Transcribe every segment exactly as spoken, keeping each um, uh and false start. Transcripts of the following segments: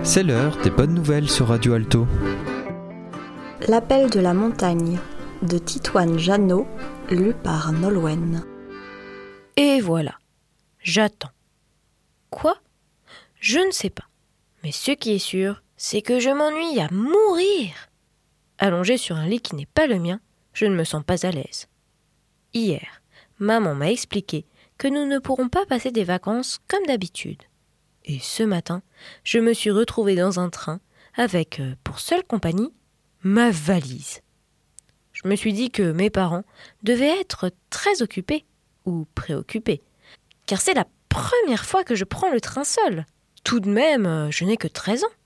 C'est l'heure des bonnes nouvelles sur Radio Alto. L'appel de la montagne de Titoine Jeannot, lu par Nolwenn. Et voilà, j'attends. Quoi ? Je ne sais pas. Mais ce qui est sûr, c'est que je m'ennuie à mourir. Allongée sur un lit qui n'est pas le mien, je ne me sens pas à l'aise. Hier, maman m'a expliqué que nous ne pourrons pas passer des vacances comme d'habitude. Et ce matin, je me suis retrouvée dans un train avec, pour seule compagnie, ma valise. Je me suis dit que mes parents devaient être très occupés, ou préoccupés, car c'est la première fois que je prends le train seul. Tout de même, je n'ai que treize ans.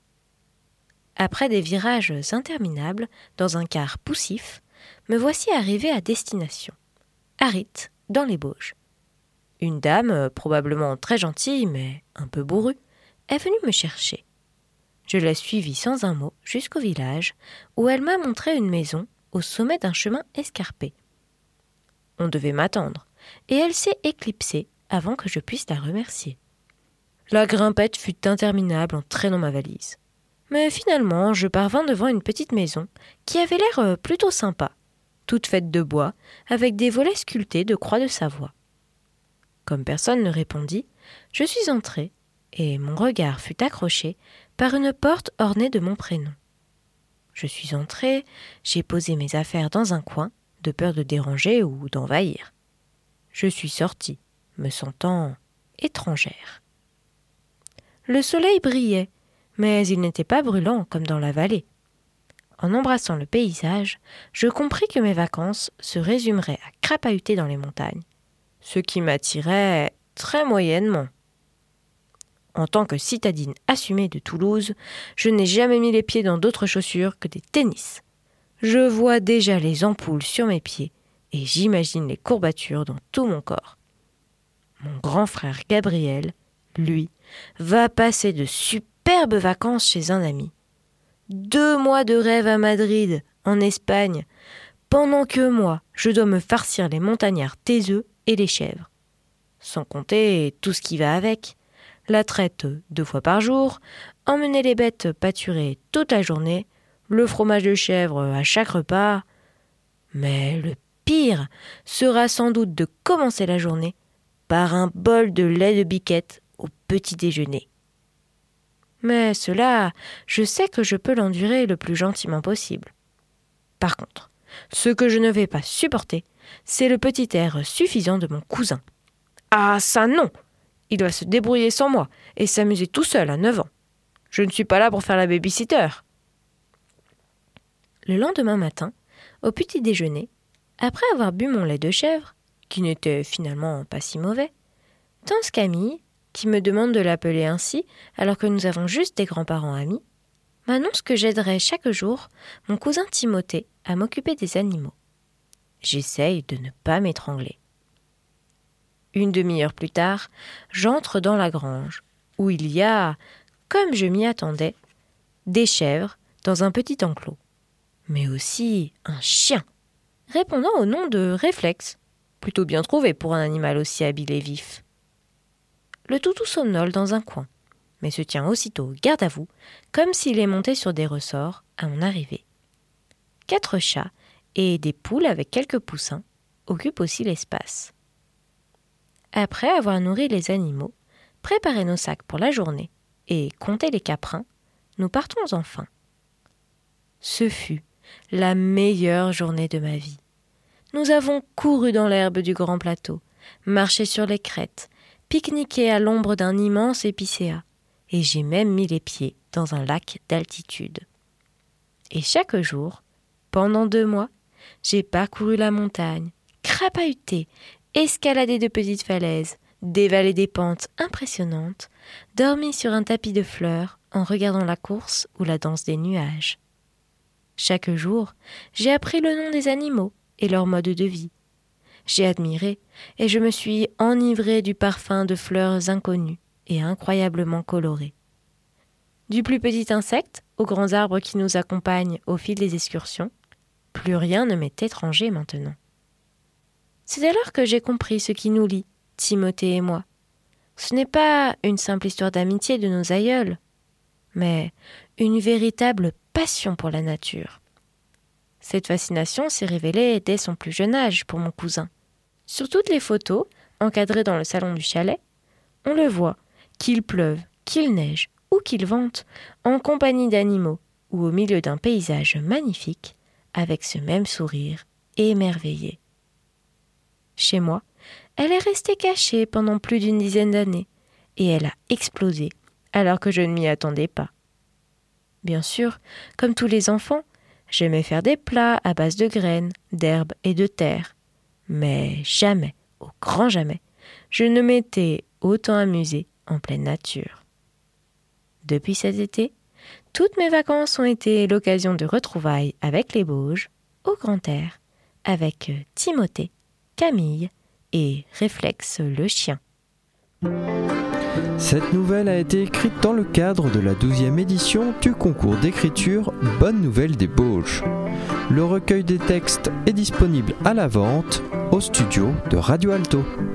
Après des virages interminables, dans un car poussif, me voici arrivée à destination. Arrit, dans les Bauges. Une dame, probablement très gentille, mais un peu bourrue, est venue me chercher. Je l'ai suivie sans un mot jusqu'au village, où elle m'a montré une maison au sommet d'un chemin escarpé. On devait m'attendre, et elle s'est éclipsée avant que je puisse la remercier. La grimpette fut interminable en traînant ma valise. Mais finalement, je parvins devant une petite maison qui avait l'air plutôt sympa, toute faite de bois, avec des volets sculptés de croix de Savoie. Comme personne ne répondit, je suis entrée, et mon regard fut accroché par une porte ornée de mon prénom. Je suis entrée, j'ai posé mes affaires dans un coin, de peur de déranger ou d'envahir. Je suis sortie, me sentant étrangère. Le soleil brillait, mais il n'était pas brûlant comme dans la vallée. En embrassant le paysage, je compris que mes vacances se résumeraient à crapahuter dans les montagnes, ce qui m'attirait très moyennement. En tant que citadine assumée de Toulouse, je n'ai jamais mis les pieds dans d'autres chaussures que des tennis. Je vois déjà les ampoules sur mes pieds et j'imagine les courbatures dans tout mon corps. Mon grand frère Gabriel, lui, va passer de superbes vacances chez un ami. Deux mois de rêve à Madrid, en Espagne, pendant que moi, je dois me farcir les montagnards taiseux et les chèvres. Sans compter tout ce qui va avec. La traite deux fois par jour, emmener les bêtes pâturer toute la journée, le fromage de chèvre à chaque repas. Mais le pire sera sans doute de commencer la journée par un bol de lait de biquette au petit déjeuner. Mais cela, je sais que je peux l'endurer le plus gentiment possible. Par contre, ce que je ne vais pas supporter, c'est le petit air suffisant de mon cousin. Ah, ça non! Il doit se débrouiller sans moi et s'amuser tout seul à neuf ans. Je ne suis pas là pour faire la baby-sitter. Le lendemain matin, au petit déjeuner, après avoir bu mon lait de chèvre, qui n'était finalement pas si mauvais, Tante Camille, qui me demande de l'appeler ainsi alors que nous avons juste des grands-parents amis, m'annonce que j'aiderai chaque jour mon cousin Timothée à m'occuper des animaux. J'essaye de ne pas m'étrangler. Une demi-heure plus tard, j'entre dans la grange, où il y a, comme je m'y attendais, des chèvres dans un petit enclos, mais aussi un chien, répondant au nom de Réflexe, plutôt bien trouvé pour un animal aussi habile et vif. Le toutou somnole dans un coin, mais se tient aussitôt garde à vous, comme s'il est monté sur des ressorts à mon arrivée. Quatre chats et des poules avec quelques poussins occupent aussi l'espace. Après avoir nourri les animaux, préparé nos sacs pour la journée et compté les caprins, nous partons enfin. Ce fut la meilleure journée de ma vie. Nous avons couru dans l'herbe du grand plateau, marché sur les crêtes, pique-niqué à l'ombre d'un immense épicéa, et j'ai même mis les pieds dans un lac d'altitude. Et chaque jour, pendant deux mois, j'ai parcouru la montagne, crapahuté, escaladé de petites falaises, dévalé des pentes impressionnantes, dormi sur un tapis de fleurs en regardant la course ou la danse des nuages. Chaque jour, j'ai appris le nom des animaux et leur mode de vie. J'ai admiré et je me suis enivrée du parfum de fleurs inconnues et incroyablement colorées. Du plus petit insecte aux grands arbres qui nous accompagnent au fil des excursions, plus rien ne m'est étranger maintenant. C'est alors que j'ai compris ce qui nous lie, Timothée et moi. Ce n'est pas une simple histoire d'amitié de nos aïeuls, mais une véritable passion pour la nature. Cette fascination s'est révélée dès son plus jeune âge pour mon cousin. Sur toutes les photos, encadrées dans le salon du chalet, on le voit, qu'il pleuve, qu'il neige ou qu'il vente, en compagnie d'animaux ou au milieu d'un paysage magnifique, avec ce même sourire émerveillé. Chez moi, elle est restée cachée pendant plus d'une dizaine d'années et elle a explosé alors que je ne m'y attendais pas. Bien sûr, comme tous les enfants, j'aimais faire des plats à base de graines, d'herbes et de terre. Mais jamais, au grand jamais, je ne m'étais autant amusée en pleine nature. Depuis cet été, toutes mes vacances ont été l'occasion de retrouvailles avec les Bauges, au grand air, avec Timothée, Camille et Réflexe le chien. Cette nouvelle a été écrite dans le cadre de la douzième édition du concours d'écriture Bonne Nouvelle des Bauges. Le recueil des textes est disponible à la vente au studio de Radio Alto.